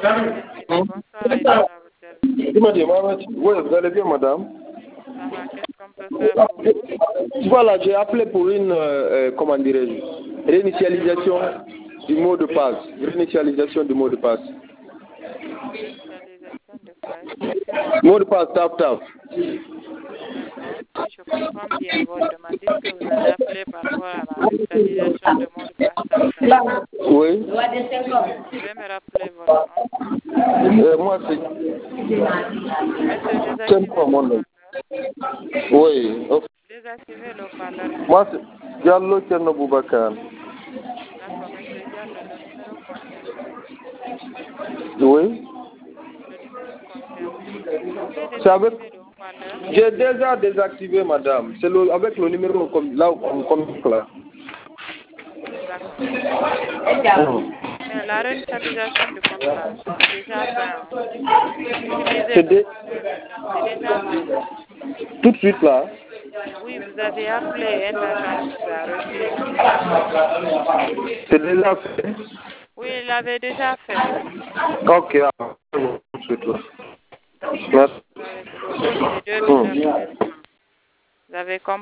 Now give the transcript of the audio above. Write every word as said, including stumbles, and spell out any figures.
Bonsoir et à votre service. Oui, vous allez bien, madame? Ça va, qu'est-ce qu'on peut faire pour vous? Voilà, j'ai appelé pour une, euh, comment dirais-je, réinitialisation du mot de passe. Réinitialisation du mot de passe. Réinitialisation de quoi? Excusez-moi. Mot de passe, tap, tap. D'accord. Si je comprends bien votre demande, est-ce que vous avez appelé par rapport à la réinitialisation de mot de passe tap, tap? Oui. Vous pouvez me rappeler votre nom? Euh, moi, c'est... Monsieur, désactivez C'est quoi mon nom? Oui. Ok. Désactivez le parleur. Moi, c'est Diallo Tcherno Boubacar. D'accord, monsieur Diallo, le numéro contient. Oui. Le numéro contient. Vous pouvez C'est avec... désactiver le haut-parleur? J'ai déjà désactivé, madame. C'est le... avec le numéro comme là où on communique là. D'accord. Mais la réinitialisation du contrat, c'est déjà fait. Hein. Utilisez C'est le dé... c'est déjà fait. Tout de suite là. Oui, vous avez appelé, un agent vous a reçu. C'est déjà fait. Oui, il l'avait déjà fait. Ok. ah, Tout de suite là. D'accord. Merci. Vous avez bloqué les deux mineurs. Vous avez compris.